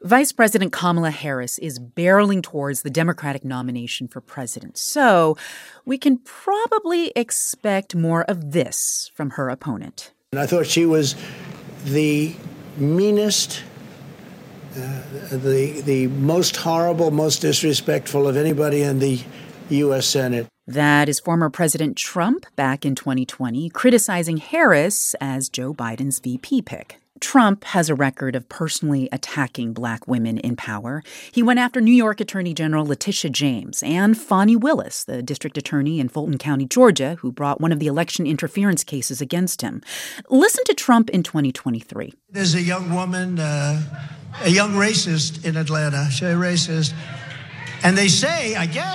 Vice President Kamala Harris is barreling towards the Democratic nomination for president. So we can probably expect more of this from her opponent. And I thought she was the meanest, the most horrible, most disrespectful of anybody in the U.S. Senate. That is former President Trump back in 2020, criticizing Harris as Joe Biden's VP pick. Trump has a record of personally attacking black women in power. He went after New York Attorney General Letitia James and Fani Willis, the district attorney in Fulton County, Georgia, who brought one of the election interference cases against him. Listen to Trump in 2023. There's a young woman, a young racist in Atlanta. She's a racist. And they say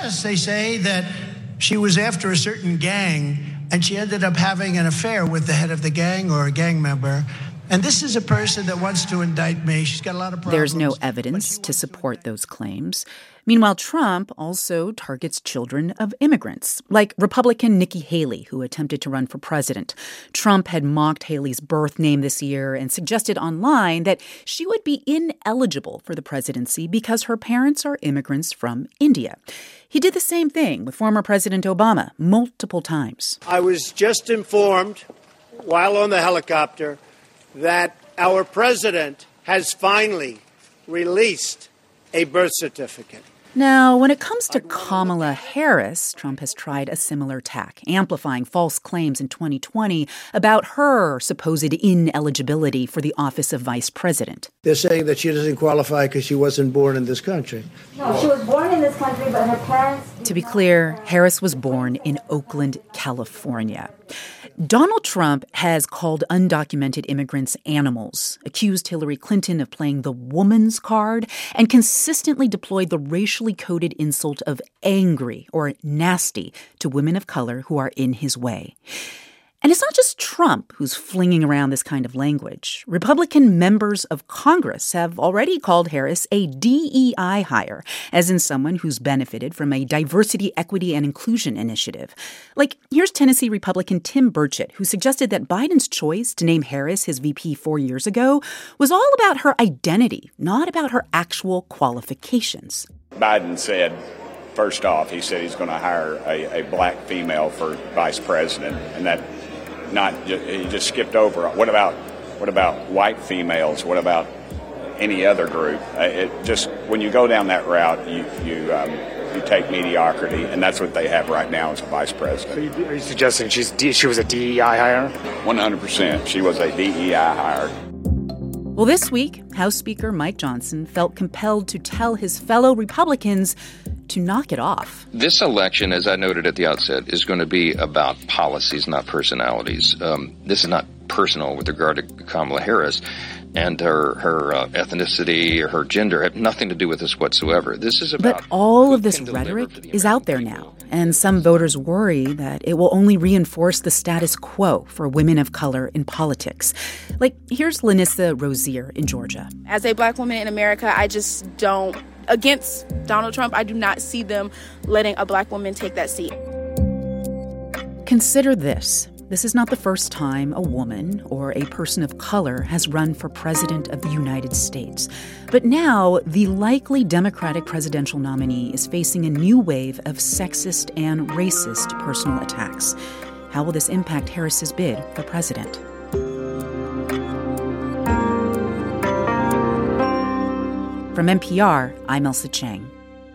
that she was after a certain gang, and she ended up having an affair with the head of the gang or a gang member. And this is a person that wants to indict me. She's got a lot of problems. There's no evidence to support those claims. Meanwhile, Trump also targets children of immigrants, like Republican Nikki Haley, who attempted to run for president. Trump had mocked Haley's birth name this year and suggested online that she would be ineligible for the presidency because her parents are immigrants from India. He did the same thing with former President Obama multiple times. I was just informed while on the helicopter that our president has finally released a birth certificate. Now, when it comes to Kamala Harris, Trump has tried a similar tack, amplifying false claims in 2020 about her supposed ineligibility for the office of vice president. They're saying that she doesn't qualify because she wasn't born in this country. No, she was born in this country, but her parents... To be clear, Harris was born in Oakland, California. Donald Trump has called undocumented immigrants animals, accused Hillary Clinton of playing the woman's card, and consistently deployed the racially coded insult of angry or nasty to women of color who are in his way. And it's not just Trump who's flinging around this kind of language. Republican members of Congress have already called Harris a DEI hire, as in someone who's benefited from a diversity, equity, and inclusion initiative. Like, here's Tennessee Republican Tim Burchett, who suggested that Biden's choice to name Harris his VP 4 years ago was all about her identity, not about her actual qualifications. Biden said, first off, he said he's going to hire a black female for vice president, and that he just skipped over. What about white females? What about any other group? When you go down that route, you take mediocrity, and that's what they have right now as a vice president. So are you suggesting she was a DEI hire? 100%. She was a DEI hire. Well, this week, House Speaker Mike Johnson felt compelled to tell his fellow Republicans to knock it off. This election, as I noted at the outset, is going to be about policies, not personalities. This is not personal with regard to Kamala Harris, and her ethnicity or her gender have nothing to do with this whatsoever. This is about... But all of this rhetoric is out there now, and some voters worry that it will only reinforce the status quo for women of color in politics. Like, here's Lanissa Rozier in Georgia. As a black woman in America, I just don't... Against Donald Trump, I do not see them letting a black woman take that seat. Consider this. This is not the first time a woman or a person of color has run for president of the United States. But now, the likely Democratic presidential nominee is facing a new wave of sexist and racist personal attacks. How will this impact Harris's bid for president? From NPR, I'm Ailsa Chang.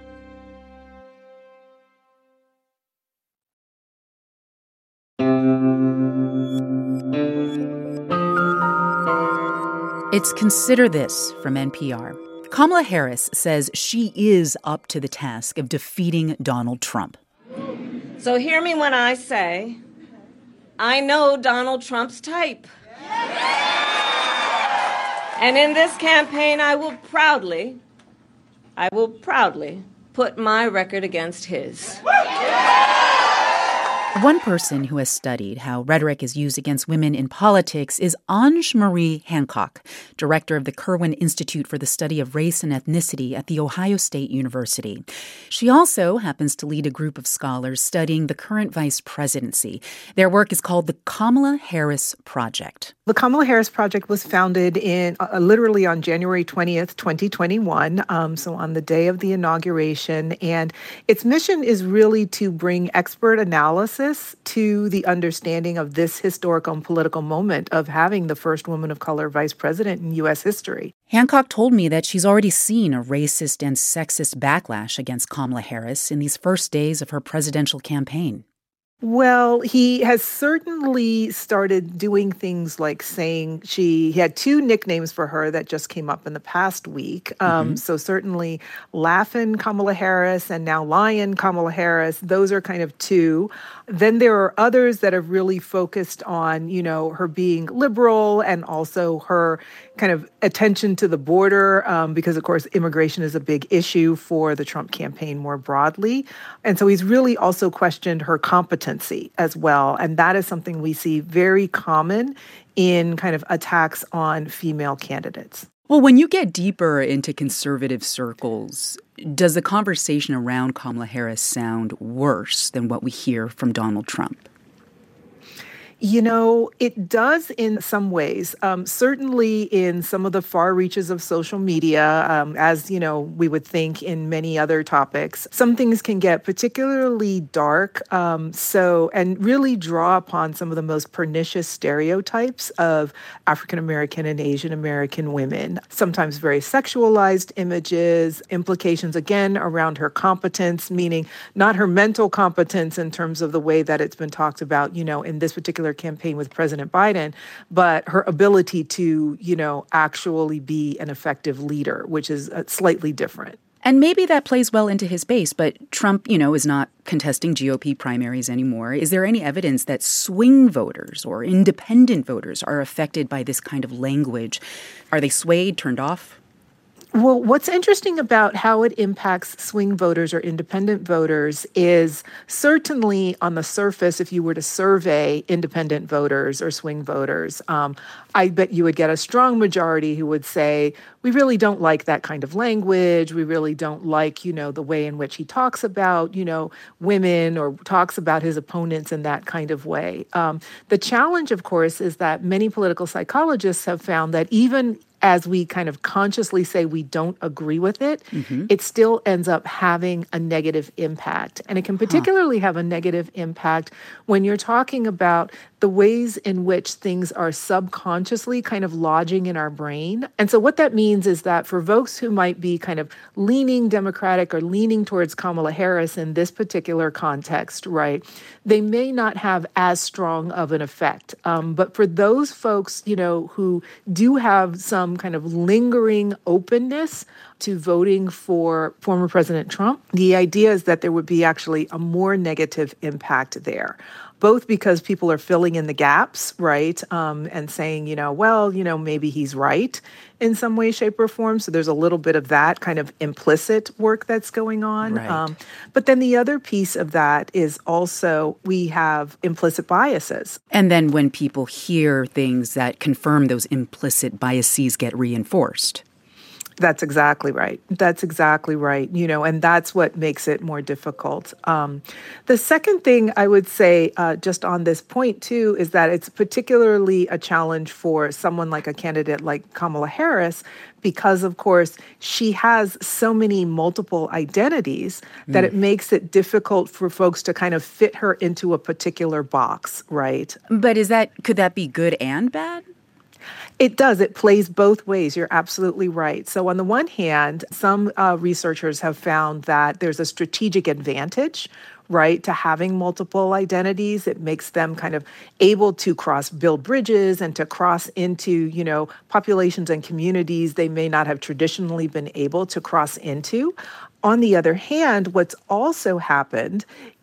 It's Consider This from NPR. Kamala Harris says she is up to the task of defeating Donald Trump. So hear me when I say, I know Donald Trump's type. And in this campaign, I will proudly put my record against his. One person who has studied how rhetoric is used against women in politics is Ange Marie Hancock, director of the Kirwan Institute for the Study of Race and Ethnicity at The Ohio State University. She also happens to lead a group of scholars studying the current vice presidency. Their work is called the Kamala Harris Project. The Kamala Harris Project was founded literally on January 20th, 2021, so on the day of the inauguration. And its mission is really to bring expert analysis to the understanding of this historical and political moment of having the first woman of color vice president in U.S. history. Hancock told me that she's already seen a racist and sexist backlash against Kamala Harris in these first days of her presidential campaign. Well, he has certainly started doing things like saying he had two nicknames for her that just came up in the past week. So certainly Laughin' Kamala Harris and now Lion Kamala Harris, those are kind of two. Then there are others that have really focused on, her being liberal and also her kind of attention to the border, because, of course, immigration is a big issue for the Trump campaign more broadly. And so he's really also questioned her competency as well. And that is something we see very common in kind of attacks on female candidates. Well, when you get deeper into conservative circles, does the conversation around Kamala Harris sound worse than what we hear from Donald Trump? It does in some ways, certainly in some of the far reaches of social media, as, we would think in many other topics. Some things can get particularly dark, and really draw upon some of the most pernicious stereotypes of African American and Asian American women, sometimes very sexualized images, implications, again, around her competence, meaning not her mental competence in terms of the way that it's been talked about, in this particular campaign with President Biden, but her ability to, actually be an effective leader, which is slightly different. And maybe that plays well into his base, but Trump, is not contesting GOP primaries anymore. Is there any evidence that swing voters or independent voters are affected by this kind of language? Are they swayed, turned off? Well, what's interesting about how it impacts swing voters or independent voters is certainly on the surface, if you were to survey independent voters or swing voters, I bet you would get a strong majority who would say, we really don't like that kind of language. We really don't like, the way in which he talks about, women or talks about his opponents in that kind of way. The challenge, of course, is that many political psychologists have found that even as we kind of consciously say we don't agree with it, it still ends up having a negative impact. And it can particularly have a negative impact when you're talking about the ways in which things are subconsciously kind of lodging in our brain. And so what that means is that for folks who might be kind of leaning Democratic or leaning towards Kamala Harris in this particular context, right, they may not have as strong of an effect. But for those folks, who do have some kind of lingering openness to voting for former President Trump, the idea is that there would be actually a more negative impact there. Both because people are filling in the gaps, right, and saying, maybe he's right in some way, shape, or form. So there's a little bit of that kind of implicit work that's going on. Right. But then the other piece of that is also we have implicit biases. And then when people hear things that confirm those implicit biases get reinforced. That's exactly right. And that's what makes it more difficult. The second thing I would say just on this point, too, is that it's particularly a challenge for someone like a candidate like Kamala Harris, because, of course, she has so many multiple identities that it makes it difficult for folks to kind of fit her into a particular box, right? But could that be good and bad? It does. It plays both ways. You're absolutely right. So on the one hand, some researchers have found that there's a strategic advantage, right, to having multiple identities. It makes them kind of able to build bridges and to cross into, populations and communities they may not have traditionally been able to cross into. On the other hand, what's also happened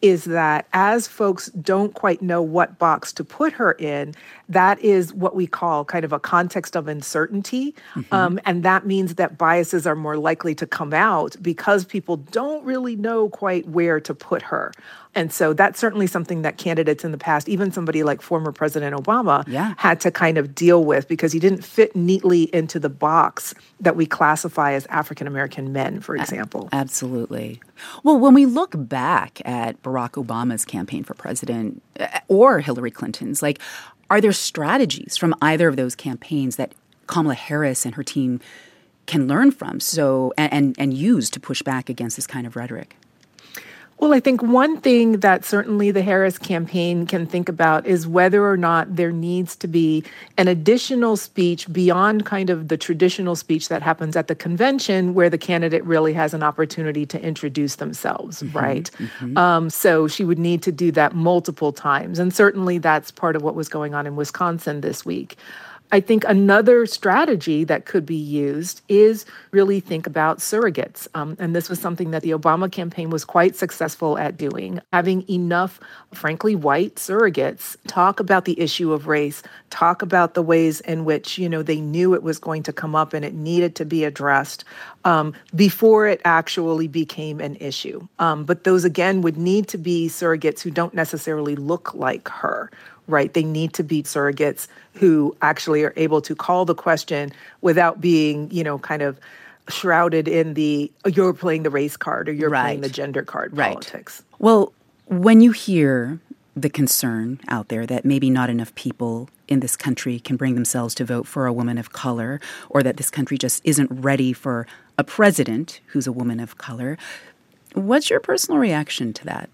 is that as folks don't quite know what box to put her in, that is what we call kind of a context of uncertainty. And that means that biases are more likely to come out because people don't really know quite where to put her. And so that's certainly something that candidates in the past, even somebody like former President Obama, had to kind of deal with because he didn't fit neatly into the box that we classify as African-American men, for example. Absolutely. Well, when we look back at Barack Obama's campaign for president or Hillary Clinton's, like, are there strategies from either of those campaigns that Kamala Harris and her team can learn from and use to push back against this kind of rhetoric? Well, I think one thing that certainly the Harris campaign can think about is whether or not there needs to be an additional speech beyond kind of the traditional speech that happens at the convention where the candidate really has an opportunity to introduce themselves, right? So she would need to do that multiple times. And certainly that's part of what was going on in Wisconsin this week. I think another strategy that could be used is really think about surrogates. And this was something that the Obama campaign was quite successful at doing, having enough, frankly, white surrogates talk about the issue of race, talk about the ways in which, they knew it was going to come up and it needed to be addressed before it actually became an issue. But those, again, would need to be surrogates who don't necessarily look like her. Right. They need to be surrogates who actually are able to call the question without being, kind of shrouded in you're playing the race card or you're playing the gender card politics. Well, when you hear the concern out there that maybe not enough people in this country can bring themselves to vote for a woman of color, or that this country just isn't ready for a president who's a woman of color, what's your personal reaction to that?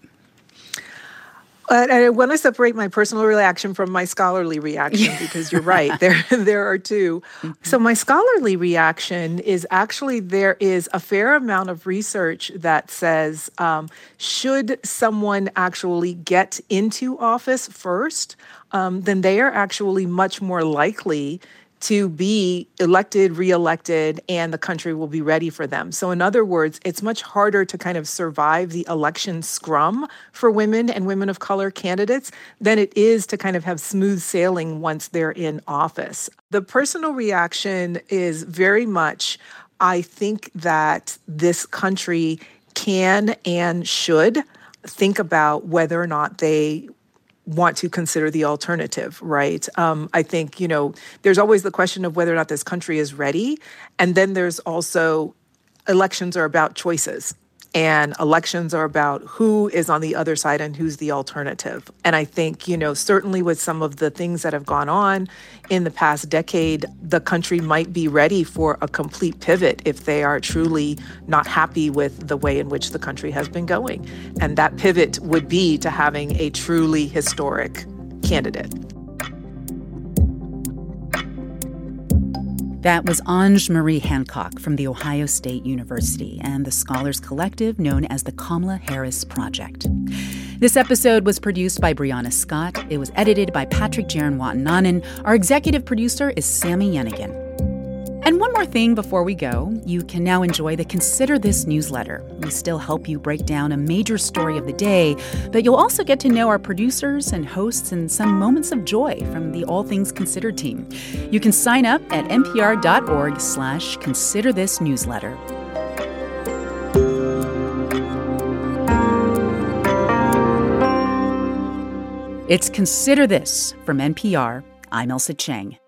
I want to separate my personal reaction from my scholarly reaction because you're right. There are two. So my scholarly reaction is actually there is a fair amount of research that says should someone actually get into office first, then they are actually much more likely to be elected, reelected, and the country will be ready for them. So in other words, it's much harder to kind of survive the election scrum for women and women of color candidates than it is to kind of have smooth sailing once they're in office. The personal reaction is very much, I think that this country can and should think about whether or not they want to consider the alternative, right? I think, there's always the question of whether or not this country is ready. And then there's also elections are about choices. And elections are about who is on the other side and who's the alternative. And I think, certainly with some of the things that have gone on in the past decade, the country might be ready for a complete pivot if they are truly not happy with the way in which the country has been going. And that pivot would be to having a truly historic candidate. That was Ange Marie Hancock from The Ohio State University and the Scholars Collective known as the Kamala Harris Project. This episode was produced by Brianna Scott. It was edited by Patrick Jaron-Watananen. Our executive producer is Sammy Yenigan. And one more thing before we go, you can now enjoy the Consider This newsletter. We still help you break down a major story of the day, but you'll also get to know our producers and hosts and some moments of joy from the All Things Considered team. You can sign up at npr.org/considerthisnewsletter. It's Consider This from NPR. I'm Ailsa Chang.